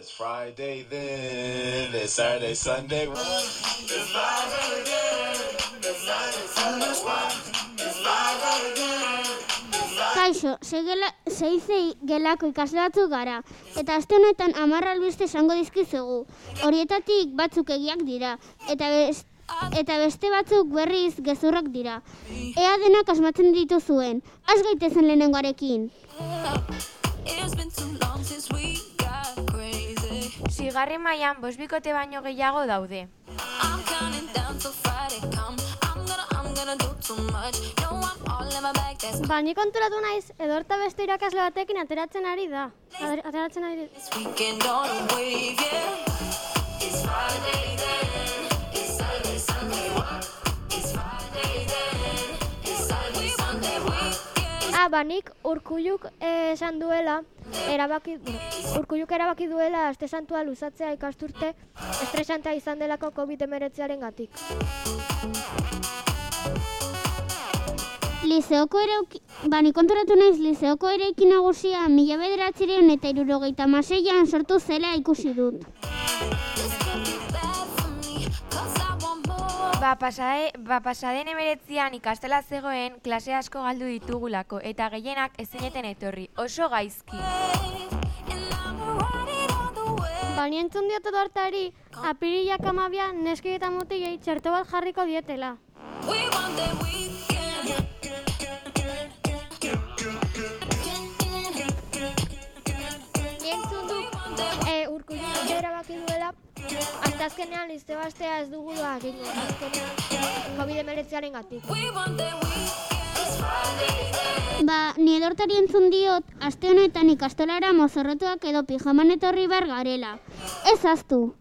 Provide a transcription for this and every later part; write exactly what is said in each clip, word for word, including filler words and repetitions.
It's Friday then, it's Saturday, Sunday. It's Friday again, it's Saturday, Sunday. It's Friday again. Kaixo, seizei gelako ikasle batzuk gara, eta aste honetan hamar albiste esango dizkizugu. Horietatik batzuk egiak dira, eta best, eta beste batzuk berriz gezurrak dira. Ea denak asmatzen dituzuen, has gaitezen lehenengoarekin. Zigarri mailan bost bikote baino gehiago daude. Ba, ni konturatu naiz, edorta beste irakasle batekin ateratzen ari da. Ateratzen ari da. Ah, ba, nik Urkulluk esan duela, erabaki, Urkulluk erabaki duela aste santua luzatzea ikasturte estresantea izan delako covid hemeretziaren gatik. Lizeoko erauki, bani konturatu naiz lizeoko eraikin nagusia mila bederatziehun eta hirurogeita hamaseian sortu zela ikusi dut. Ba, pasade, ba pasaden emeretzian ikastela zegoen klase asko galdu ditugulako eta gehienak ezineten etorri, oso gaizki. Ba, ni entzun diot edortari, apirilak hamabian neski eta mutilei txerto bat jarriko dietela. Urkulluk erabaki duela, hasta azkenean liste bastea ez dugu da egingo, azkenean covid hemeretziaren gatik. Ba, ni edortari entzun diot, aste honetan ikastolara mozorrotuak edo pijaman etorri bar garela. Ez ahaztu.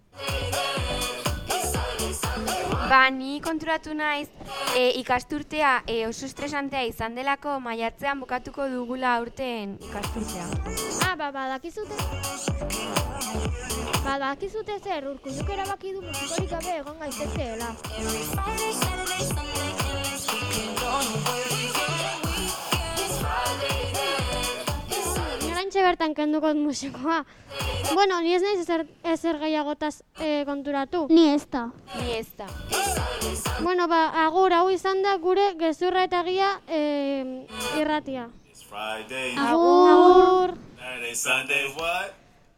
Ba, ni konturatu naiz, e, ikasturtea e, oso estresantea izan delako maiatzean bukatuko dugula aurten ikasturtea. Ah, ba, badakizute. Ba, badakizute zer, Urkulluk erabaki du musikorik gabe egon gaitezeela. Ni oraintxe bertan kenduko musikoa. Bueno, ni ez naiz ezer, ezer gehiagotaz e, konturatu. Ni ez da. Ni ez da. Bueno, ba, agur, hau izan da gure gezurra eta gia e, irratia. It's Friday, Agur. Agur. Saturday, Sunday, what?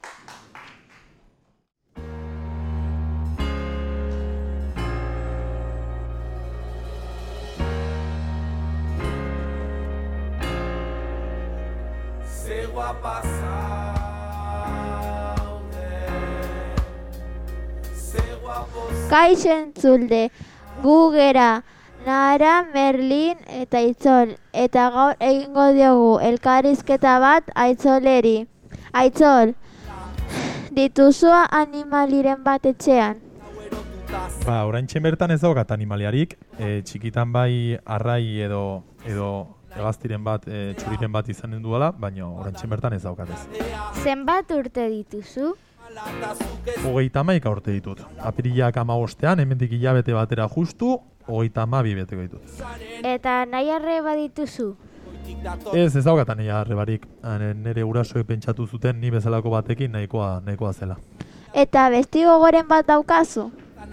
Kaixo entzulde, gu gera, Nara, Merlin eta Aitzol, eta gaur egingo diogu elkarrizketa bat Aitzoleri. Aitzol, dituzua animaliren bat etxean? Ba, oraintxe bertan ez daukat animaliarik, e, txikitan bai arrai edo edo hegaztiren bat, e, txuriren bat izanen duela, baina oraintxe bertan ez daukat ez. Zenbat urte dituzu? Hogeita hamaika urte ditut. Apirilak hamabostean, hemendik hilabete batera justu, hogeita hamabi beteko ditut. Eta nahi arreba dituzu? Ez, ez daukatan nahi arrebarik. Nire gurasoek pentsatu zuten ni bezalako batekin nahikoa, nahikoa zela. Eta besti gogoren bat daukazu?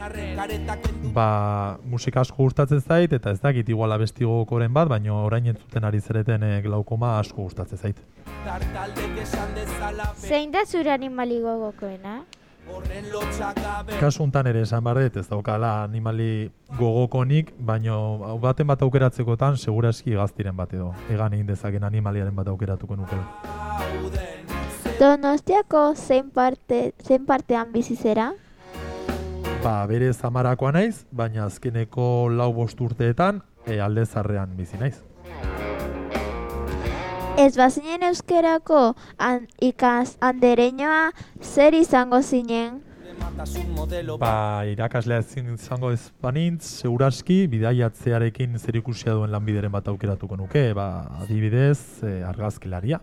Ba, musika asko gustatzen zait, eta ez dakit iguala besti gogokoren bat, baina orain entzuten ari zereten e, glaukoma asko gustatzen zait. Zein da zure animali gogokoena? Kasu hontan ere esan behar dut, ez daukala animali gogokonik, baina baten bat aukeratzekotan seguraski hegaztiren bat edo. Egan egin dezaken animaliaren bat aukeratuko nukela. Donostiako zein parte, zein partean bizi zera? Ba, bere Zamarakoa naiz, baina azkeneko lau bost urteetan e, Alde Zaharrean bizi naiz. Ez bazinen euskerako an, ikas andereñoa zer izango zinen? Ba, irakaslea ezin izango ez banintz, seguraski bidaiatzearekin zerikusia duen lanbideren bat aukeratuko nuke, ba, adibidez, e, argazkilaria.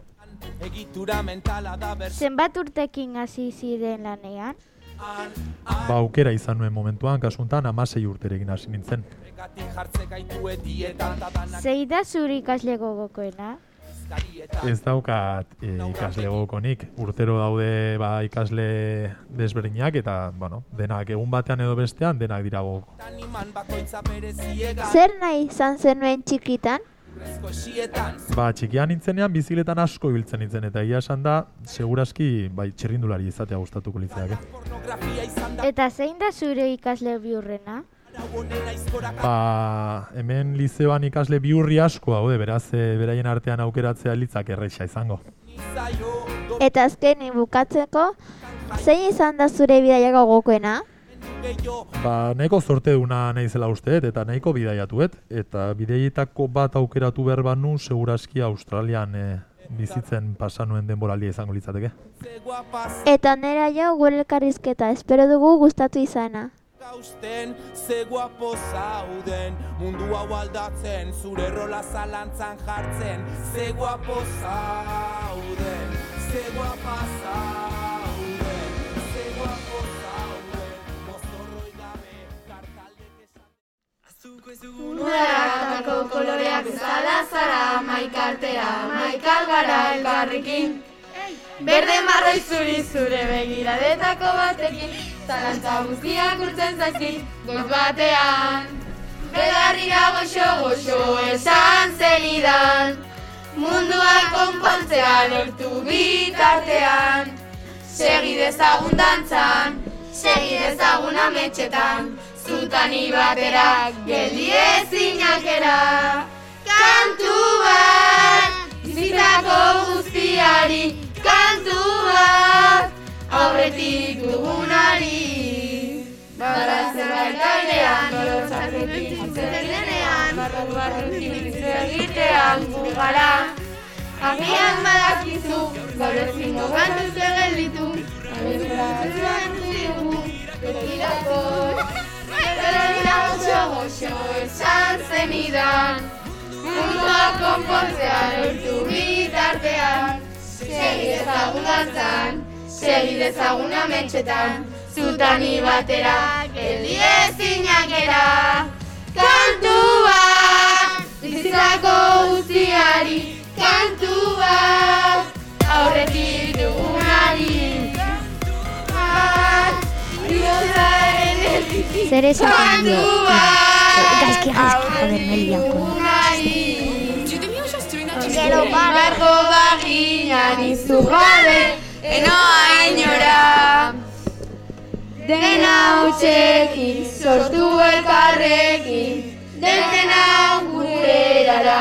Zenbat urtekin hasi ziren lanean? Ba, aukera izan nuen momentuan, kasuntan hamasei urterekin hasi nintzen. Zei da zure ikasle gogokoena? Ez daukat e, ikasle gogokonik. Urtero daude ba, ikasle desberdinak eta bueno, denak egun batean edo bestean denak dira gogoko. Zer nahi izan zenuen txikitan? Ba, txikian nintzenean bizikletan asko ibiltzen nintzen eta egia esan da, segurazki bai, txirrindulari izatea gustatuko litzaidake. Eta zein da zure ikasle bihurrena? Ba, hemen lizeoan ikasle bihurri asko daude, beraz, e, beraien artean aukeratzea litzak erreixa izango. Eta azkenik bukatzeko, zein izan da zure bidaia gogokoena? Ba, nahiko zorteduna naizela usteet eta nahiko bidaiatuet. Eta bidaietako bat aukeratu behar banu, segurazki Australian e, bizitzen pasanuen denboraldia izango litzateke. Eta nera jo gure elkarrizketa, espero dugu gustatu izana. Gausten, ze guapo zauden, mundu hau aldatzen, zure rola zalantzan jartzen, ze guapo zauden, ze guapa zauden, ze guapo zauden, mozorroi gabe, kartaldek esan. Udaratako koloreak bezala zara, maikartea, maikal gara elkarrekin. Berde marroi zuri zure begiradetako batekin, zalantza guztiak urtzen zaizkit, goiz batean. Belarrira goxo-goxo esan zenidan, mundua konpontzea lortu bitartean. Segi dezagun dantzan, segi dezagun ametxetan, zutani batera geldi ezinakera. Kantu bat, bizitzako guztiari, kantu bat, aurretik dugunari. Bada zerbait airean, nolotzaketik zerrenean, barru-barrutik egitean gugara. Agian badakizu, gaur ezingo gantuz egelditu, abenturan dugu, betirako. Belarrira goxo-goxo esan zenidan, mundua konpontzea lortu bitartean. Segi dezagun dantzan, segi dezagun ametxetan, zutani batera, geldi ezinakera. Kantu bat, bizitzako guztiari, kantu bat, aurretik dugunari. Bihotzaren erditik, Zer esaten dio? kantu bat, Gaizki, gaizki, joder, Melia. dugunari. Berko baginan izugabe, enoa inora. Dena utxekin, sortu elkarrekin, dena gure erara.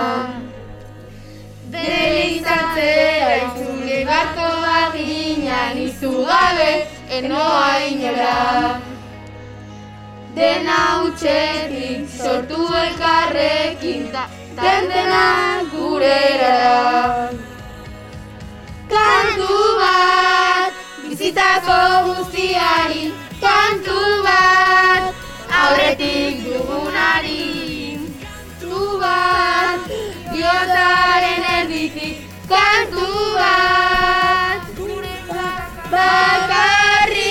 Delizatzea itzuli berko baginan izugabe, enoa inora. Dena utxekin, sortu elkarrekin, dena gure erara. Kantu bat, bizitzako guztiari, kantu bat, aurretik dugunari. Kantu bat, bihotzaren erditik, kantu bat, bakarrik.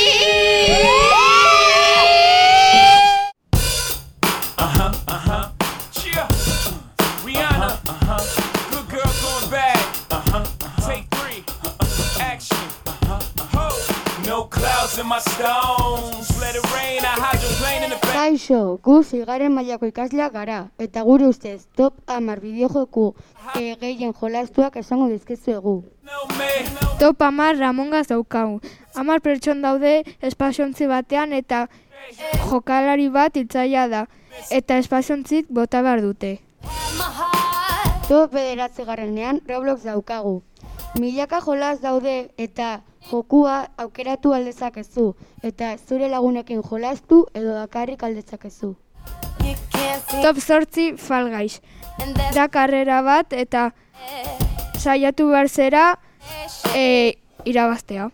Uh-huh, uh-huh, cheer. Rihanna, uh-huh, good girl going bad. Uh-huh, take three, action. Uh-huh, no clouds in my stones. Let it rain, I hydroplane in the back. Kaixo, gu seigarren mailako ikasleak gara, eta gure ustez top hamar bideojoku e, gehien jolastuak esango dizkizuegu. Top hamar Ramongaz daukagu. hamar pertson daude espaziontzi batean eta jokalari bat hiltzailea da. Eta espaziontzit bota behar dute. Top bederatzigarrenean Roblox daukagu. Milaka jolas daude eta jokua aukeratu aldezakezu. Eta zure lagunekin jolastu edo bakarrik aldezakezu. Top zortzi Fall Guys. Da karrera bat eta saiatu behar zera e, irabaztea.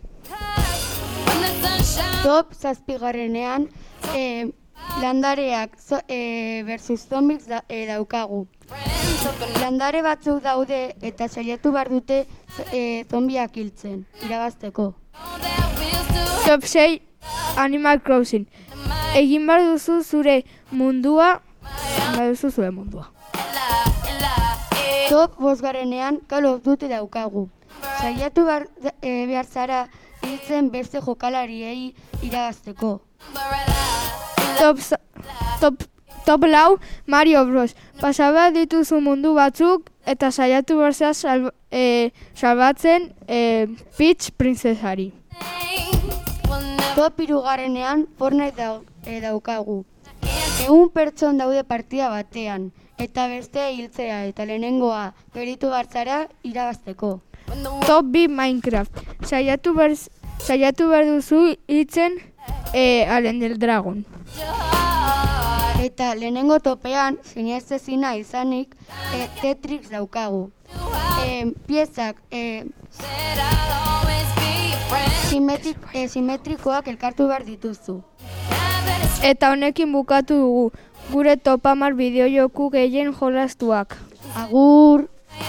Top zazpigarrenean e, landareak zo, e, versus zombies da, e, daukagu. Landare batzuk daude eta saiatu behar dute e, zombiak hiltzen, irabazteko. Top sei Animal Crossing. Egin behar duzu zure mundua, behar duzu zure mundua. Top bosgarrenean Call of Duty daukagu. Saiatu behar, e, behar zara hiltzen beste jokalariei irabazteko. Top, top, top lau Mario Bros. Pasaba dituzu mundu batzuk eta saiatu berzea sal, e, salbatzen e, Peach princesari. Top hirugarrenean Fortnite dau, e, daukagu. Egun pertson daude partida batean, eta beste hiltzea eta lehenengoa geritu bartzara irabazteko. Top bi Minecraft. Saiatu behar, saiatu behar duzu hiltzen e, Alien del Dragon. Eta lehenengo topean, sinestezina izanik, e, Tetris daukagu. E, piezak e, simetrik, e, simetrikoak elkartu behar dituzu. Eta honekin bukatu dugu, gure top hamar bideojoku gehien jolastuak. Agur!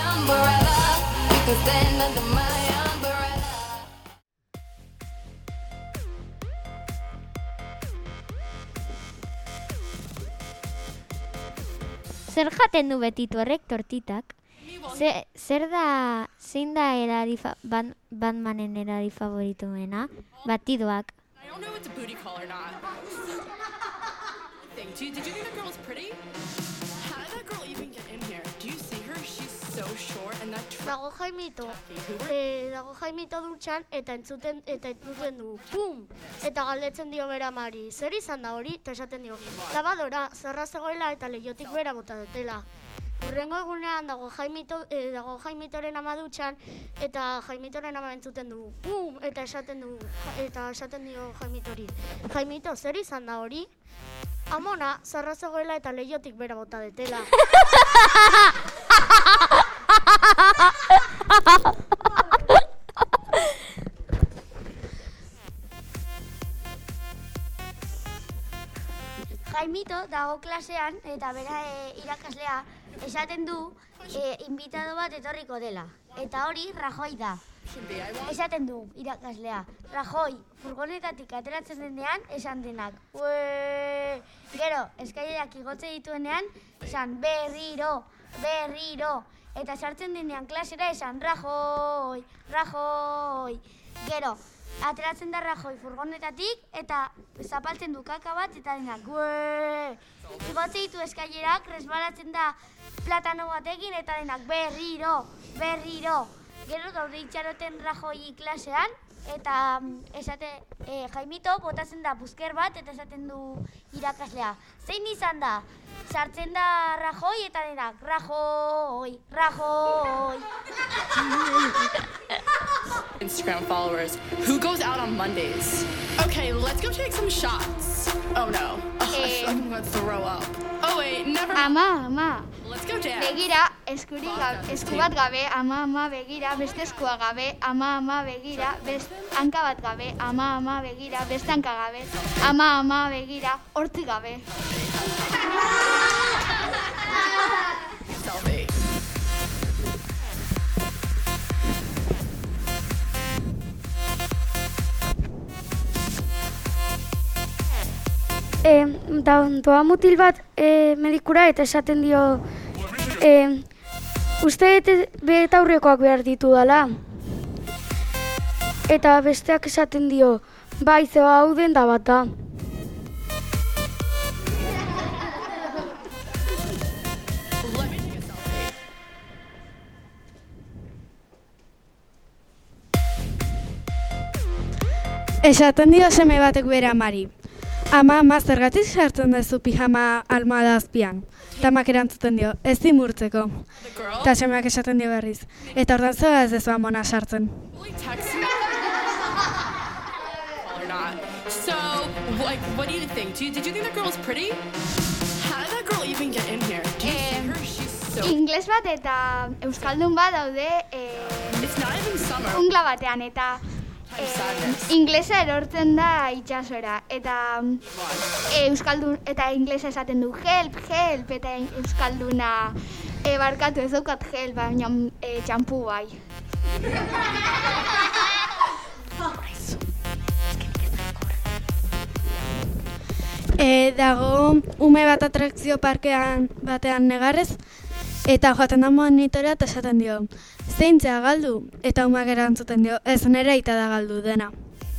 Zer jaten du Betito horrek tortitak? Ze, zer da, zein da erari fa, ban, Batmanen erari favorituena? Batidoak. I don't know if it's a booty call or not. Thing. Did, did you think that girl was pretty? How did that girl even get in here? Do you see her? She's so short and that Dago Jaimito, eh, dago Jaimito dutxan eta entzuten eta entzuten du. Pum! Eta galdetzen dio bera Mari. Zer izan da hori? Eta esaten dio. Labadora, zerra zegoela eta leihotik bera bota dutela. Hurrengo egunean dago Jaimito, eh, dago Jaimitoren ama dutxan eta Jaimitoren ama entzuten du. Pum! Eta esaten du eta esaten dio Jaimitori. Jaimito, zer izan da hori? Amona, zarra zegoela eta leihotik bera bota detela. Jaimito dago klasean eta bera e, irakaslea esaten du e, invitado bat etorriko dela. Eta hori Rajoy da. Esaten du irakaslea. Rajoy furgonetatik ateratzen denean esan denak. Ue! Gero, eskailerak igotze dituenean esan berriro, berriro. Eta sartzen denean klasera esan Rajoy, Rajoy. Gero, ateratzen da Rajoy furgonetatik eta zapaltzen du kaka bat eta denak. Ue! Igotze ditu eskailerak, resbalatzen da platano batekin eta denak berriro, berriro. Gero daude itxaroten Rajoy klasean eta esate e, Jaimito botatzen da buzker bat eta esaten du irakaslea. Zein izan da? Sartzen da Rajoy eta denak Rajoy, Rajoy. Instagram followers. Who goes out on Mondays? Okay, let's go take some shots. Oh no. Oh, I feel like I'm going to throw up. Oh wait, never. Ama, ama. Let's go dance. Begira, eskuri gabe, esku bat gabe, ama, ama begira, beste eskua gabe, ama, ama begira, beste hanka bat gabe, ama, ama begira, beste hanka gabe, ama, ama begira, hortzi gabe. Selfie. E, da, doa mutil bat e, medikura eta esaten dio e, uste betaurrekoak behar ditu dala. Eta besteak esaten dio, bai zeba hau den da bat da. Esaten dio seme batek bere amari. Ama, ama, zergatik sartzen duzu pijama almohada azpian. Tamak erantzuten dio, ez dimurtzeko. Eta semeak esaten dio berriz. Eta ordan zoa ez dezu amona sartzen. Or not. So, like, what do you think? Do you, did you think that girl was pretty? How did that girl even get in here? Do you see her? She's so... Ingles bat eta euskaldun bat daude eh, It's not even summer. jungla batean eta Eh, inglesa erortzen da itsasora eta eh, euskaldun eta inglesa esaten du help, help eta euskalduna eh, barkatu ez daukat help baina eh, txampu bai. E, dago ume bat atrakzio parkean batean negarrez Eta joaten da monitorea eta esaten dio, zeintzea galdu? Eta umak erantzuten dio, ez nere aita da galdu dena.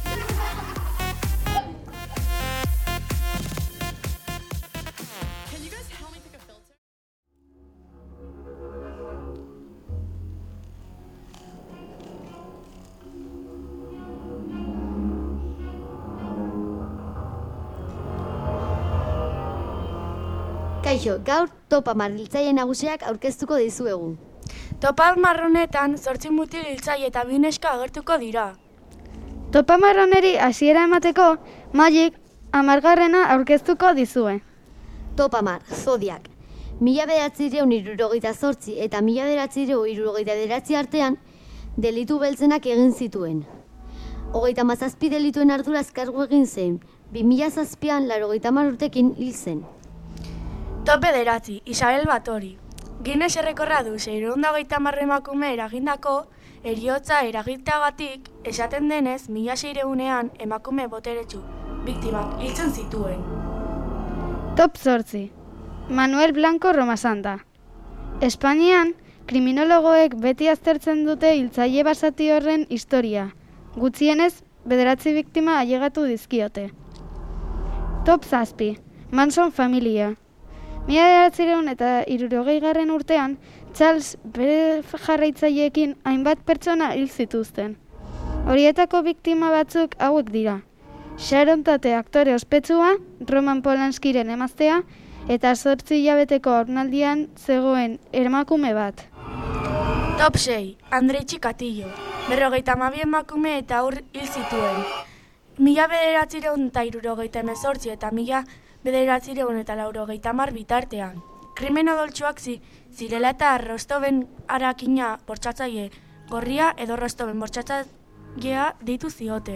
Kaixo, gaur topa marriltzaile nagusiak aurkeztuko dizuegu. Topa marronetan zortzi mutil hiltzaile eta bi neska agertuko dira. Topa marroneri hasiera emateko, Magic hamargarrena aurkeztuko dizue. Topa mar, Zodiak. Mila bederatzireun hirurogeita zortzi eta mila bederatzireun hirurogeita bederatzi artean delitu beltzenak egin zituen. Hogeita mazazpi delituen arduraz kargu egin zen, bi mila zazpian laurogeita hamar urtekin hil zen. Top bederatzi, Isabel Batori. Guinness errekorra du seiehun eta hogeita hamar emakume eragindako heriotza eragitagatik esaten denez mila seiehun emakume boteretsu biktimak hiltzen zituen. Top zortzi, Manuel Blanco Romasanta. Espainian, kriminologoek beti aztertzen dute hiltzaile basati horren historia. Gutxienez, bederatzi biktima ailegatu dizkiote. Top zazpi, Manson familia. Mila bederatziehun eta hirurogeigarren urtean, Charles bere jarraitzaileekin hainbat pertsona hil zituzten. Horietako biktima batzuk hauek dira. Sharon Tate aktore ospetsua, Roman Polanskiren emaztea, eta zortzi hilabeteko haurnaldian zegoen emakume bat. Top sei, Andrei Txikatillo. Berrogeita hamabi emakume eta haur hil zituen. Mila bederatziehun eta hirurogeita hemezortzi eta mila bederatziehun eta laurogeita hamar bitartean. Krimen odoltsuak zi, zirela eta Rostoven harakina bortxatzaile gorria edo Rostoven bortxatzailea deitu zioten.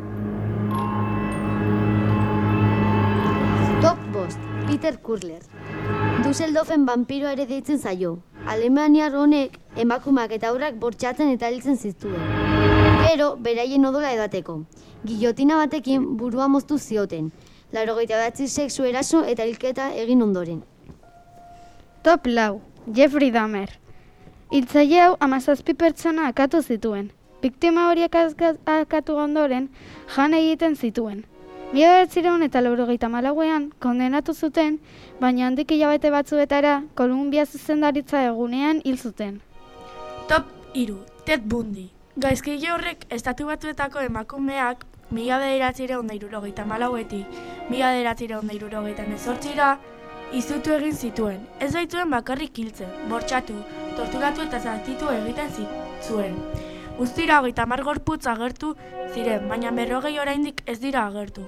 Top bost, Peter Kurler. Düsseldorfen vampiro ere deitzen zaio. Alemaniar honek emakumeak eta haurrak bortxatzen eta hiltzen zituen. Gero, beraien odola edateko. Gillotina batekin burua moztu zioten. Laurogeita bederatzi sexu eraso eta hilketa egin ondoren. Top lau, Jeffrey Dahmer. Hiltzaile hau hamazazpi pertsona akatu zituen. Biktima horiek akatu ondoren jan egiten zituen. Mila bederatziehun eta laurogeita hamalauean kondenatu zuten, baina handik hilabete batzuetara Kolumbia zuzendaritza egunean hil zuten. Top hiru, Ted Bundy. Gaizkile horrek estatu batuetako emakumeak mila bederatziehun eta hirurogeita hamalauetik mila bederatziehun eta hirurogeita hemezortzira izutu egin zituen. Ez baitzuen bakarrik hiltzen, bortxatu, torturatu eta zatitu egiten zituen. Guztira hogeita hamar gorputz agertu ziren, baina berrogei oraindik ez dira agertu.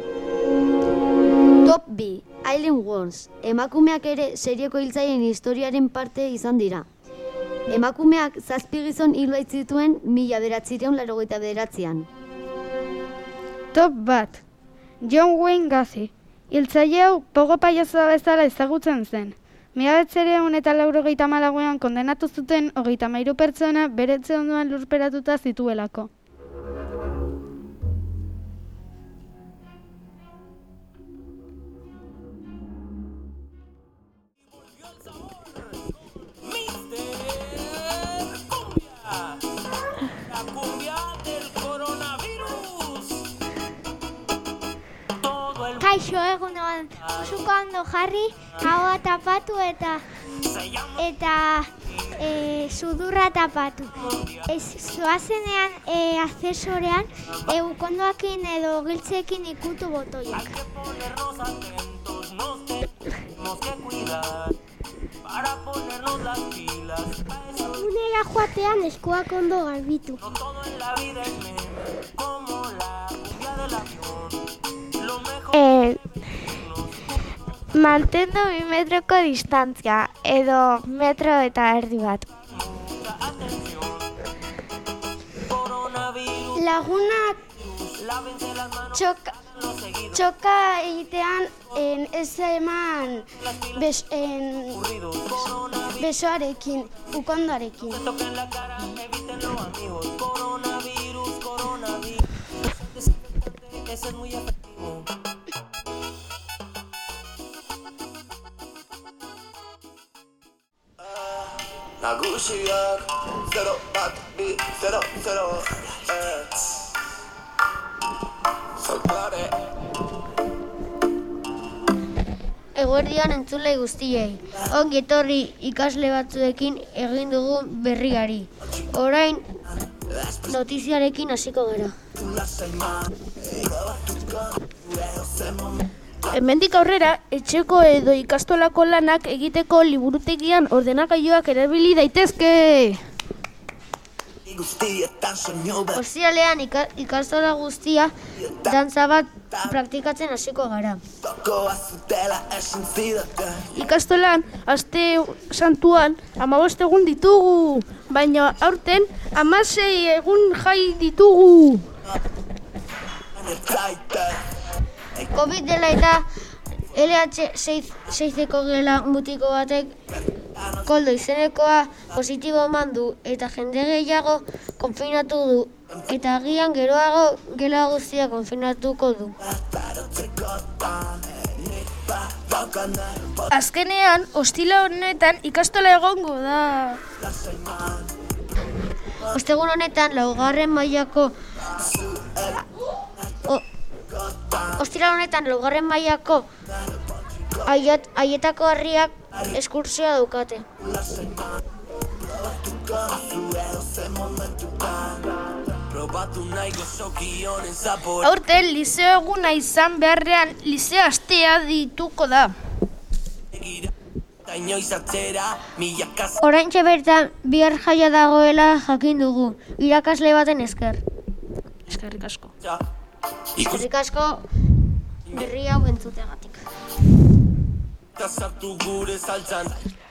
Top bi, Aileen Wuornos. Emakumeak ere serieko hiltzaileen historiaren parte izan dira. Emakumeak zazpi gizon hil baitzituen mila bederatziehun eta laurogeita bederatzian. Top bat, John Wayne Gacy. Hiltzaile hau pogo pailazoa bezala ezagutzen zen. Mila bederatziehun eta laurogeita hamalauean kondenatu zuten hogeita hamairu pertsona bere etxe ondoan lurperatuta zituelako. Kaixo, egunon, zuko ondo jarri, haua tapatu eta eta e, sudurra tapatu. Ez zoazenean e, azesorean e, ukondoakin edo giltzekin ikutu botoiak. Unera joatean eskuak ondo garbitu. Eh, mantendu bi metroko distantzia, edo metro eta erdi bat. Lagunak txoka, txoka egitean en, ez eman bes, en, besoarekin, ukondoarekin. guztiak, zero bat, bi, zero, zero, eh. Folklore. Eguerdian entzulei guztiei. Ongi etorri ikasle batzuekin egin dugu berriari. Orain notiziarekin hasiko gara. Hemendik aurrera, etxeko edo ikastolako lanak egiteko liburutegian ordenagailuak erabili daitezke. Ostiralean ika, ikastola guztia dantza bat praktikatzen hasiko gara. Ikastolan, aste santuan, hamabost egun ditugu, baina aurten hamasei egun jai ditugu. Covid dela eta L H seizeko gela mutiko batek koldo izenekoa positibo eman du eta jende gehiago konfinatu du eta agian geroago gela guztia konfinatuko du. Azkenean, ostila honetan ikastola egongo da. Ostegun honetan laugarren mailako o, Ostira honetan laugarren mailako aiet, aietako harriak eskursioa daukate. Aurten liceo eguna izan beharrean liceo astea dituko da. Oraintxe bertan bihar jaia dagoela jakin dugu, irakasle baten esker. Eskerrik asko. Eskerrik asko berri hau entzuteagatik. Sartu gure saltzan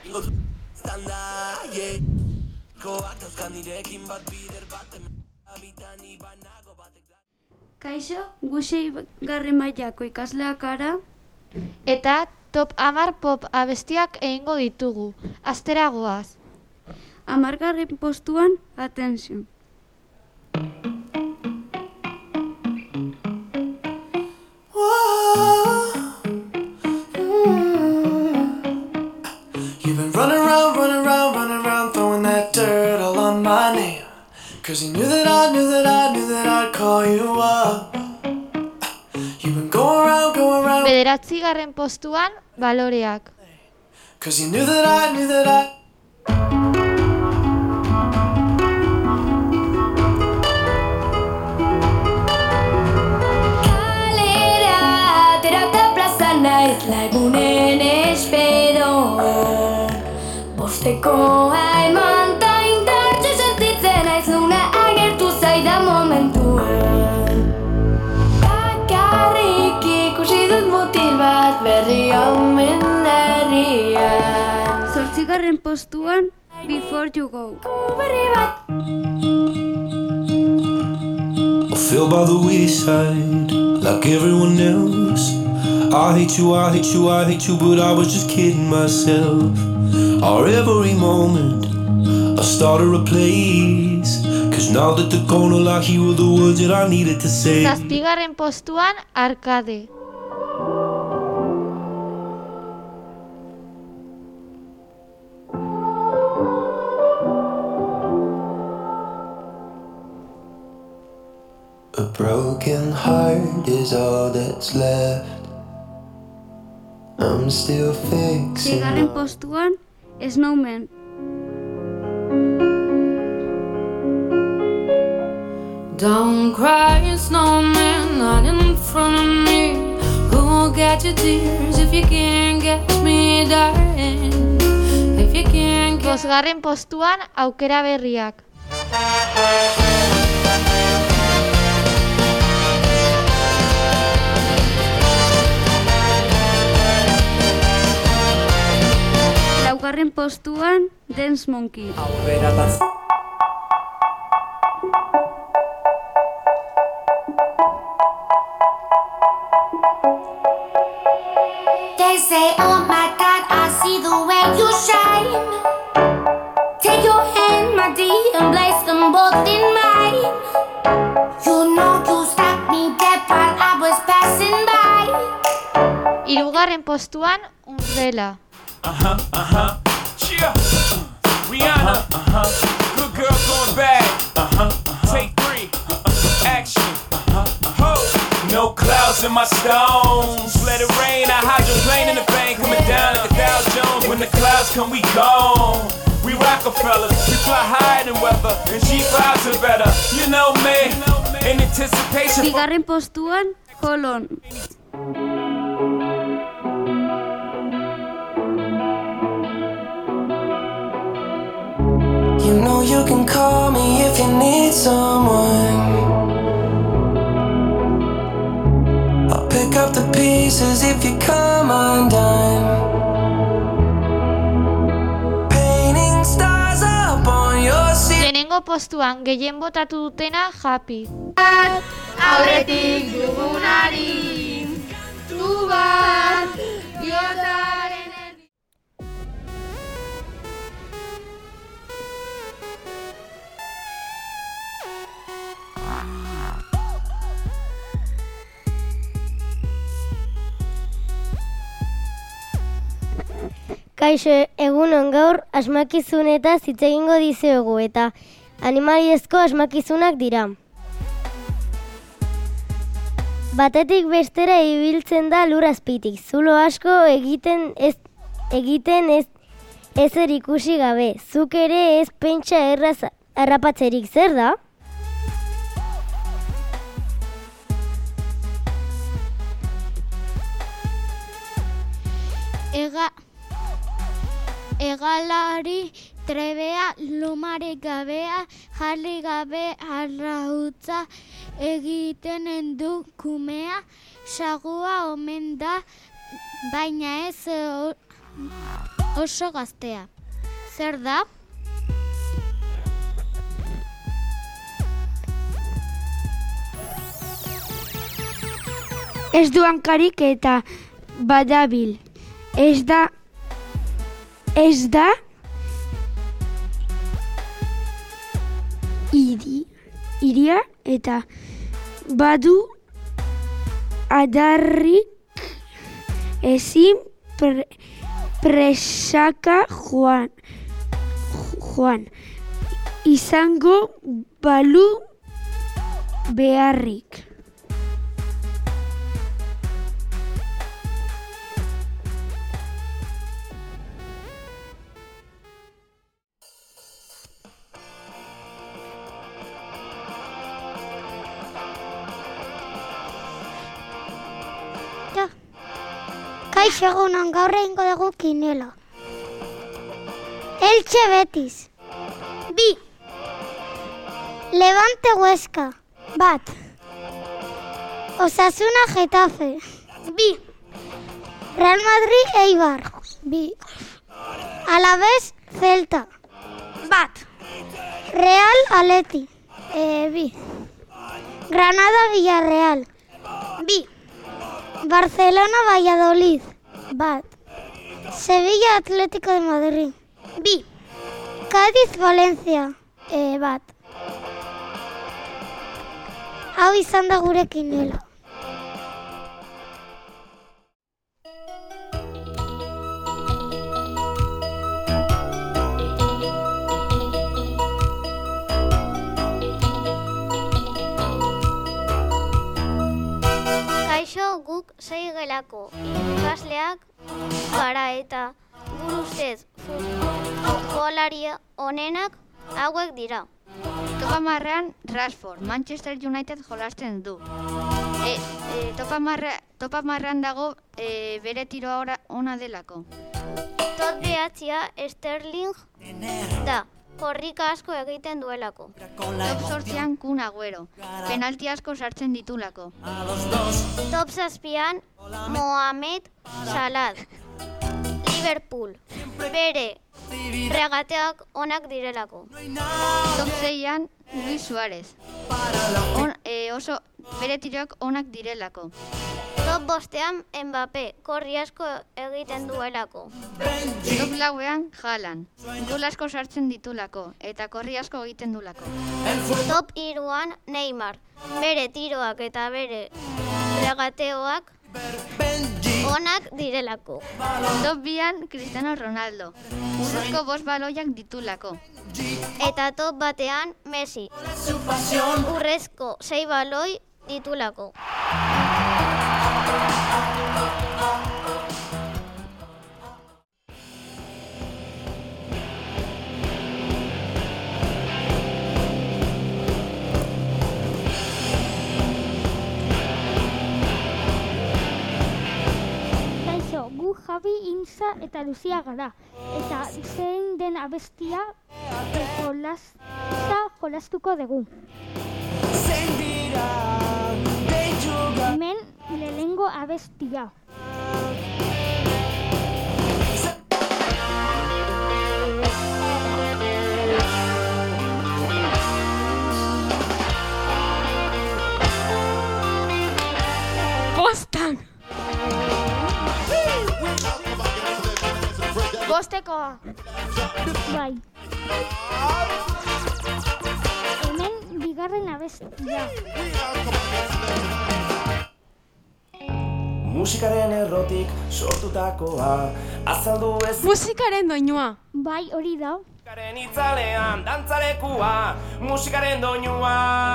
Kaixo, gusei garren mailako ikasleak gara eta top hamar pop abestiak egingo ditugu. Astera goaz. Hamargarren postuan, atención. You've been running around, running around, running around, throwing that dirt all on my name. Cause you knew that I, knew that I, knew that I'd call you up. You've been going around, going around. Bederatzigarren postuan, baloreak. Cause you knew that I, knew that I. Kalera, terata plaza naiz, lagunen espero. Bosteko haiman ta indartxe sentitzen aiz luna agertu zaidan momentuen. Bakarrik ikusi dut mutil bat berri omen herrian. Zortzigarren postuan, Before You Go. I feel by the wayside, like everyone else. I hate you, I hate you, I hate you, but I was just kidding myself. Our every moment, I started a place. Cause now that they're gone, all I hear were the words that I needed to say. Zazpigarren postuan, Arkade. A broken heart is all that's left. I'm still fixing. Seigarren postuan, Snowman. Don't cry, snowman, not in front of me. Who will get your tears if you can't get me, darling? If you can't get... Bosgarren postuan, Aukera Berriak. Laugarren postuan, Dance Monkey. They say, oh my God, I see the way you shine. Take your hand, my dear, and place them both in mine. You know you stopped me dead while I was passing by. Hirugarren postuan, Umbrella. Uh-huh, uh-huh, cheer. Rihanna. Uh-huh, uh-huh. Good girl going bad. Uh-huh, uh-huh. Take three. Uh-uh. Action. Uh-huh, uh-huh. No clouds in my stones. Let it rain. I hydroplane in the bank. Coming down like a Dow Jones. When the clouds come, we gone. We Rockefellers. We fly higher than weather. And G fives are better. You know me. In anticipation. Bigarren postuan, Kolon. You know you can call me if you need someone. I'll pick up the pieces if you come undone. Painting stars up on your ceiling. Lehenengo postuan gehien botatu dutena Happy. Aurretik dugunari, tu bat, biotaren erdi. Kaixo, egunon gaur asmakizunetaz hitz egingo dizuegu eta animaliezko asmakizunak dira. Batetik bestera ibiltzen da lur azpitik, zulo asko egiten ez egiten ez ezer ikusi gabe. Zuk ere ez pentsa erraz harrapatzerik, zer da? Ega Egalari trebea, lumarik gabea, jarri gabe arrautza egiten du kumea, sagua omen da, baina ez oso gaztea. Zer da? Ez du hankarik eta badabil. Ez da Ez da iri, iria eta badu adarrik ezin pre, presaka joan, joan. Izango balu beharrik. Kaixo egunon, gaur egingo dugu kinela. Elche Betis. Bi. Levante Huesca. Bat. Osasuna Getafe. Bi. Real Madrid Eibar. Bi. Alavés Celta. Bat. Real Atleti. E, bi. Granada Villarreal. Bi. Barcelona Valladolid. Bat. Sevilla Atlético de Madrid. Bi. Cádiz Valencia. E, bat. Hau izan da gure kinela. Kaixo, guk sei gelako ikasleak gara eta gure ustez futbolari onenak hauek dira. Topa marrean Rashford, Manchester United jolasten du. E, e, topa, marre, topa marrean dago e, bere tiroa ora, ona delako. Tot behatzia Sterling da, korrika asko egiten duelako. Top sortzean Kun Agüero, penalti asko sartzen ditulako. Top zazpian Mohamed Salah, Liverpool, bere regateak onak direlako. Top seian Luis Suárez, On, e, oso bere tiroak onak direlako. Top bostean Mbappé, korri asko egiten duelako. Top lauean Haaland, gol asko sartzen ditulako eta korri asko egiten dulako. Top hiruan Neymar, bere tiroak eta bere regateoak onak direlako. Top bian Cristiano Ronaldo, urrezko bost baloiak ditulako. Eta top batean Messi, urrezko sei baloi ditulako. Gu Javi, Inza eta Lucia gara. Eta zein den abestia jolasta jolastuko dugu. Hemen lehenengo abestia. Bostan! Bostekoa. Bai. Hemen bigarren abestia. Musikaren errotik sortutakoa, azaldu ez... Musikaren doinua. Bai, hori da. Musikaren itzalean, dantzalekua, musikaren doinua.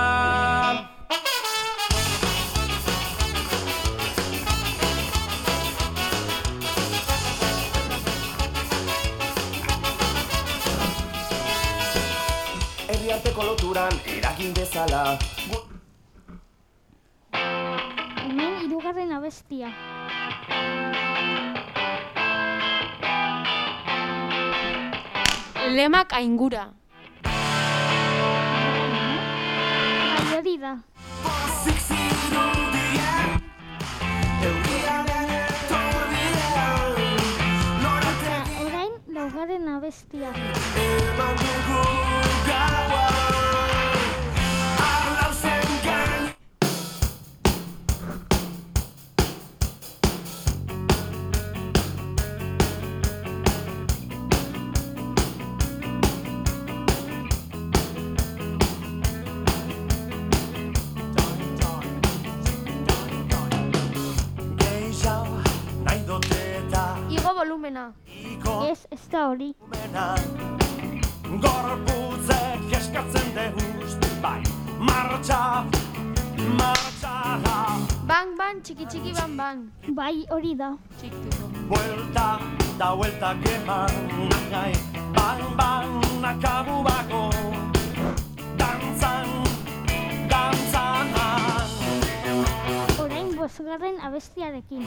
Herriarteko loturan eragin bezala. Hemen hirugarren abestia. Lemak aingura. Bai, hori da. Orain laugarren abestia. Igo volumena. Ez, ez da hori. Gorputzek eskatzen deguz, bai, martxa, martxa. Bang, bang, txiki, txiki, bang, bang. Bai, hori da. Vuelta, da vuelta keman, nagai, bang, bang, nakabu bako. Dantzan, dantzan. Orain bosgarren abestiarekin.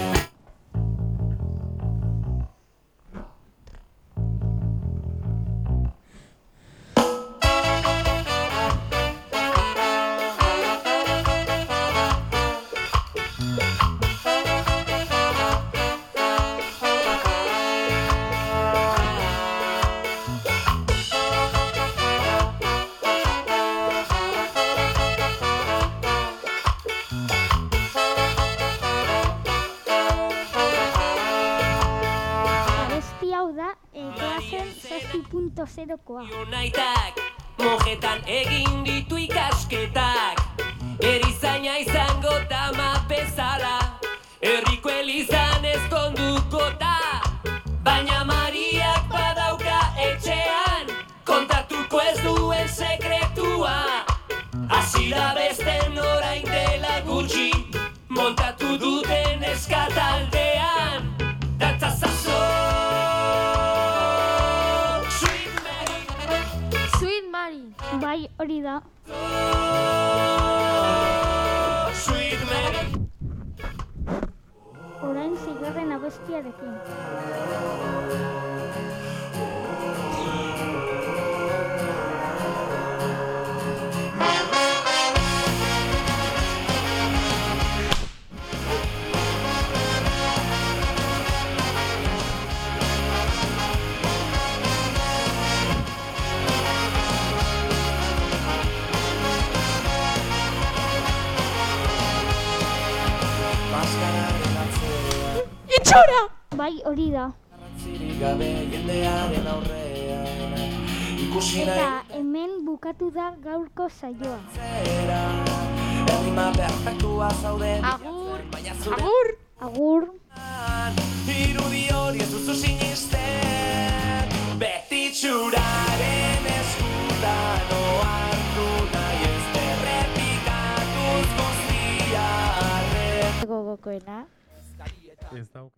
Zerokoa. Unaitak, mojetan egin ditu ikasketak, erizaina izango tama bezala, herriko elizan ezkonduko ta, baina Mariak badauka etxean, kontatuko ez duen sekretua, hasi da besten orain dela gutxi, montatu duten eskataldean, dantzazazo. Bai, hori da. Orain zigarren abestiarekin. Itxura! Bai, hori da. Eta hemen bukatu da gaurko saioa. Agur! Agur! Agur! banan, irudi hori ez duzu sinisten. Beti txuraren eskutan ohartu nahi ez errepikatuz guztiarren. Gogokoena. Ez dauka.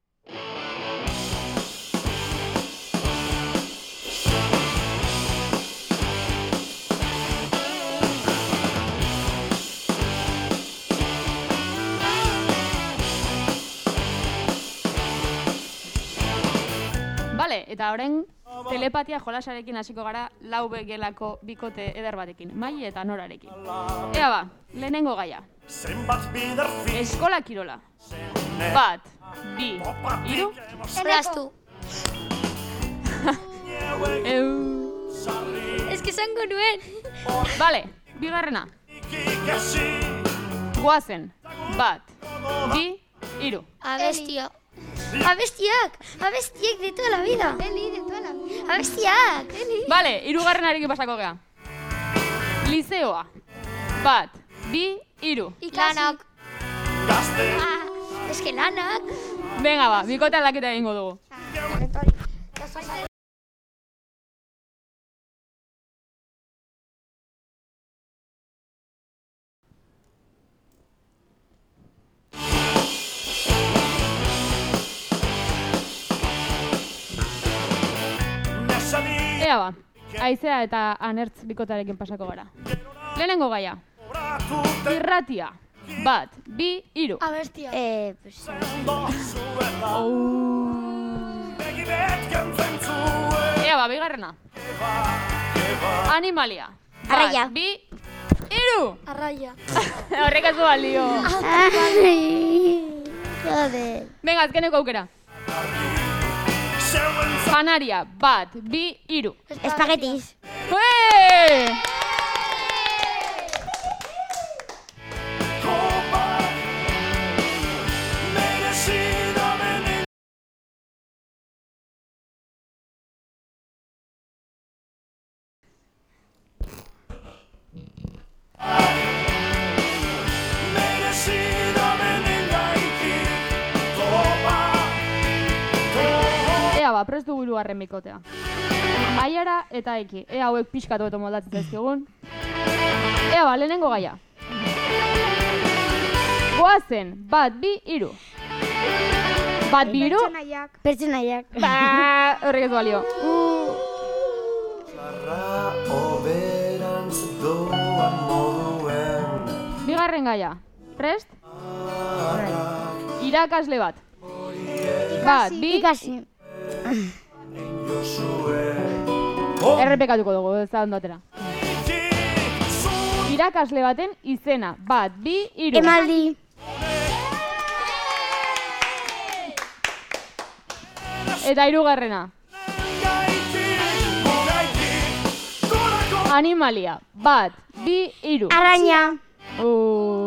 Bale, eta orain telepatia jolasarekin hasiko gara lau gelako bikote eder batekin, Mai eta Norarekin. Ea ba, lehenengo gaia. Eskola kirola. Bat, bi, hiru. Erraztu. Eu. Ez que zango nuen. Bale, bigarrena. Goazen. Bat, bi, hiru. Abestia. Abestiak, abestiak de toda la vida. Eli, de toda la vida. Abestiak, Eli. Bale, hirugarrenarekin pasako gea. Liceoa. Bat, bi, hiru. Lanak. Ah, es que lanak. Venga ba, bikote aldaketa egingo dugu. Ea ba, Aizea eta Anertz bikotarekin pasako gara. Lehenengo gaia. Irratia. Bat, bi, hiru. Abestia. Eh, pues... Ea ba, bigarrena. Animalia. Arraia. Bat, bi, hiru. Arraia. Horrek ez du balio. Joder. Venga, azkeneko aukera. Janaria, bat, bi, hiru. Espaguetis. Uee! Ea ba, prest dugu hirugarren bikotea. Aiara eta Eki, ea hauek pixkatu eto moldatzen zaizkigun. Ea ba, lehenengo gaia. Goazen, bat, bi, hiru. Bat, bi, hiru. Pertsonaiak. Pertsonaiak. Ba, horrek ez du balio. Bigarren gaia. Prest? Irakasle bat. Bat, bi... Ikasi. Errepekatuko dugu, ez da ondo atera. Irakasle baten izena. Bat, bi, hiru. Emaldi. Eta hirugarrena. Animalia. Bat, bi, hiru. Arraina. Uh...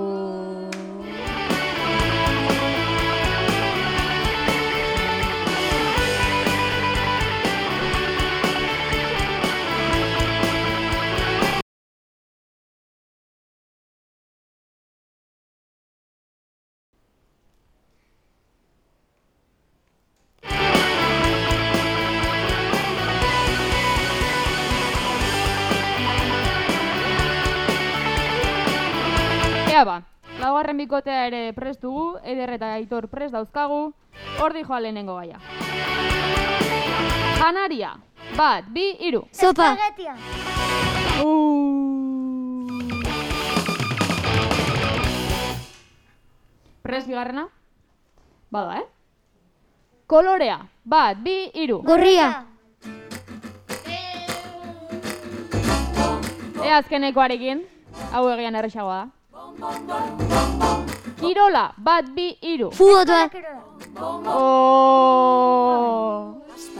Ea ba, laugarren bikotea ere prest dugu, Eder eta Aitor prest dauzkagu, hor dijoa lehenengo gaia. Janaria, bat, bi, hiru. Sopa. Espaguetia. Uh. Prest bigarrena? Bada, eh? Kolorea, bat, bi, hiru. Gorria. Ea azkenekoarekin, hau egian erresagoa da. Kirola, bat, bi, hiru. Futbola. Oh.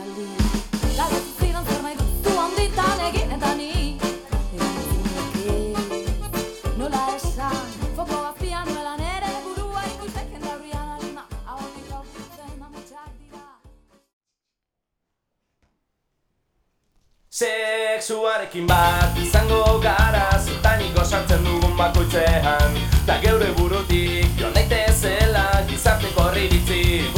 Sexuarekin bat izango gara, zutaniko sartzen dugun bakoitzean, ta geure burutik joan daitezela gizarteko horri ditzi.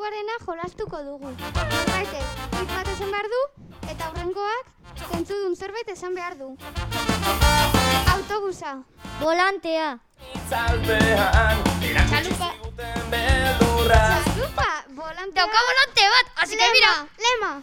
hirugarrena jolastuko dugu. Zerbaitek hitz bat esan behar du, eta aurrengoak zentzudun zerbait esan behar du. Autobusa. Volantea. Txalupa. Txalupa. Volantea. Dauka volante bat, así que mira. Lema.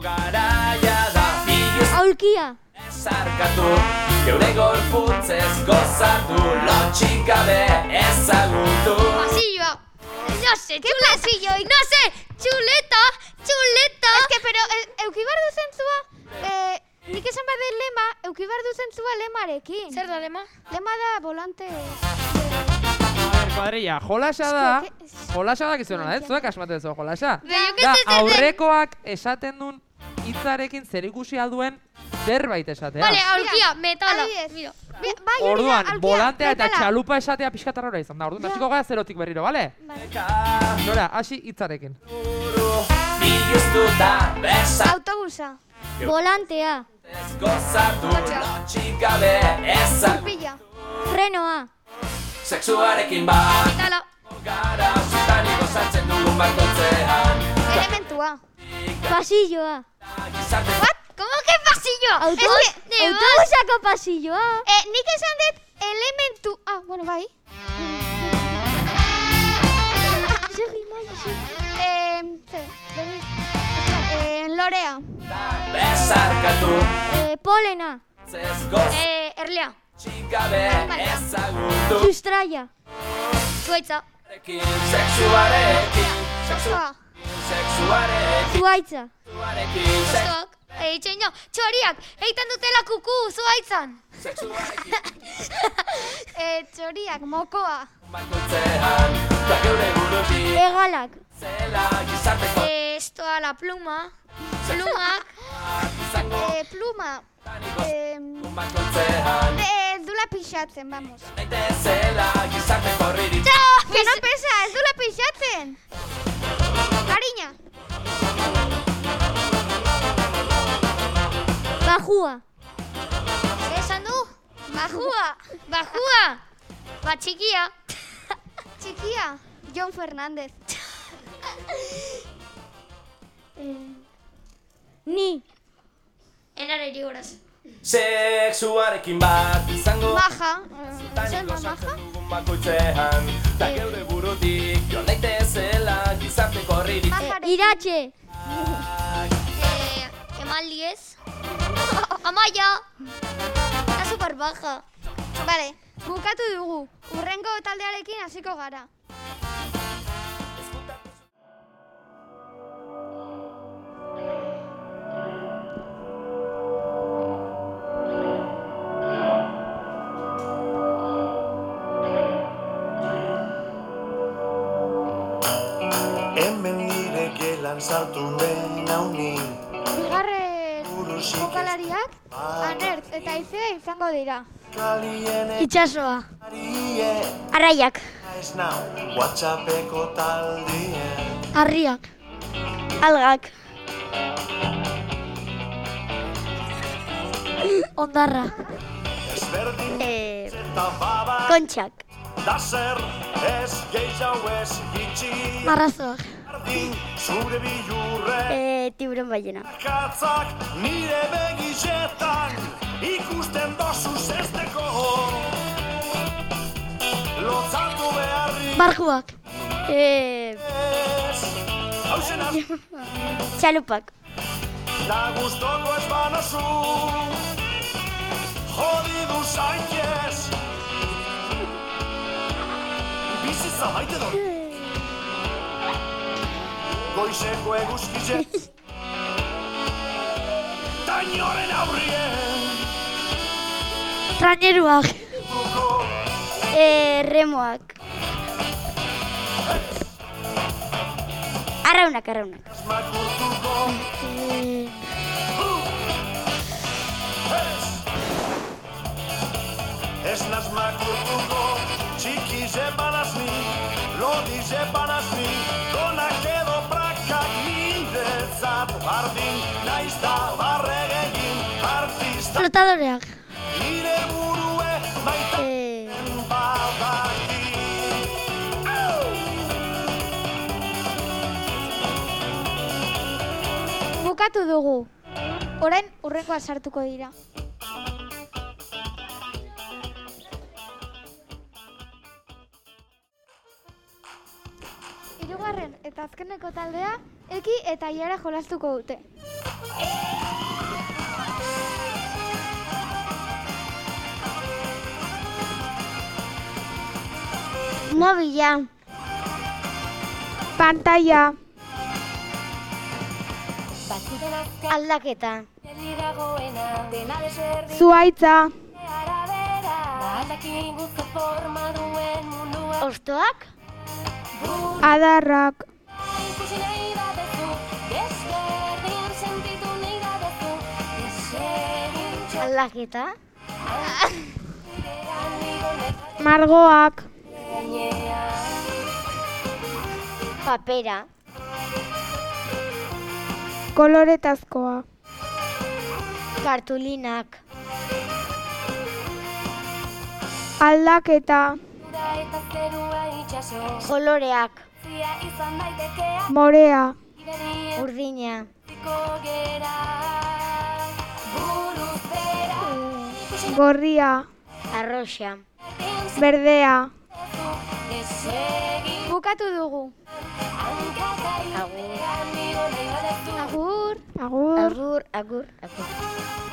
Aulkia. Zarkatu, geure gorputzez gozatu, lotxik gabe ezagutu. Pasilloa. No sé, chuleta. No sé, chuleta, chuleta. Es que, pero, euki behar du zentzua, eh, nik esan behar den lema, euki behar du zentzua lemarekin. Zer da lema? Lema da volante. Kuadrilla, jolasa da, jolasa da gizuna, ez? Zuek asmatu duzu jolasa. Da, aurrekoak esaten duen hitzarekin zerikusi alduen zerbait esatea. Vale, aulkia, metala. Mira. Orduan, volantea eta txalupa esatea pixkatarrora izan da. Orduan, hasiko gara zerotik berriro, bale? Nora, hasi hitzarekin. Autobusa. Volantea. Pilla. Frenoa. Sexuarekin bat. Metala. Gara, zutan gozatzen dugun bakotzean. Elementua. Pasilloa. What? ¿Cómo que pasillo? Autobus, autobusako pasilloa. Eh, nik esan dut elementu... Ah, bueno, bai. Segi, mai, segi. Eh, zer, beris. Eh, lorea. Bezarkatu. Eh, polena. Eh, erlea. Txikabe ezagutu. Sustraia. Zuaitza. Sexuarekin. Sexua. Sexuarekin. Zuaitza. Sexuarekin. Zuak. Eh, itxeino, txoriak, egiten dutela kuku, zuaitzan. eh, txoriak, mokoa. Egalak. Eh, estoa la pluma. Plumak. eh, pluma. Eh, eh, dula pixatzen, vamos. Que no pesa, ez dula pixatzen. Cariña. Bajua. Esan du? Bajua. Bajua. Ba, txikia. Txikia. Jon Fernández. eh, ni. Enara irigoraz. Sexuarekin bat izango. Maja. Zer ma maja? Bakoitzean, da geure burutik, joan daitezela gizarte korririk. Iratxe. Eh, emaldi ez. Amaia. Da super baja. Vale, bukatu dugu. Urrengo taldearekin hasiko gara. Hemen nire gelan sartu den hauni. Bigarren jokalariak, anertz eta izea izango dira. Itxasoa. Arraiak. Ez nau, WhatsAppeko taldien. Arriak. Algak. Ondarra. Eh, kontxak. Da zer ez gehiago ez gitxi. Marrazoak. Zure bilurre. Eh, tiburon ballena. Katzak nire begitxetan ikusten dozu zesteko. Lotzatu beharri. Barjuak. Eh, txalupak. Da gustoko ez banazu. Jodidu zaitez. Bizitza maite dut. Goizeko eguzkize. Tainoren aurrien. Traineruak. Eh, remoak. Arraunak, arraunak. Eh, Ez naz makurtuko, txiki zebanaz ni, lodi zebanaz ni, donak edo prakak niretzat, bardin naiz da barregegin artista. Flotadoreak. Nire burue maiten badaki. Bukatu dugu. Orain urrengoa sartuko dira. Hirugarren eta azkeneko taldea Eki eta Iara jolastuko dute. Mobila. Pantalla. Aldaketa. Zuhaitza. Hostoak. Adarrak. Aldaketa. Margoak. Papera. Koloretazkoa. Kartulinak. Aldaketa. Koloreak. Morea. Urdina. Gorria. Arroxa. Berdea. Bukatu dugu. Agur. Agur. Agur. Agur, agur, agur.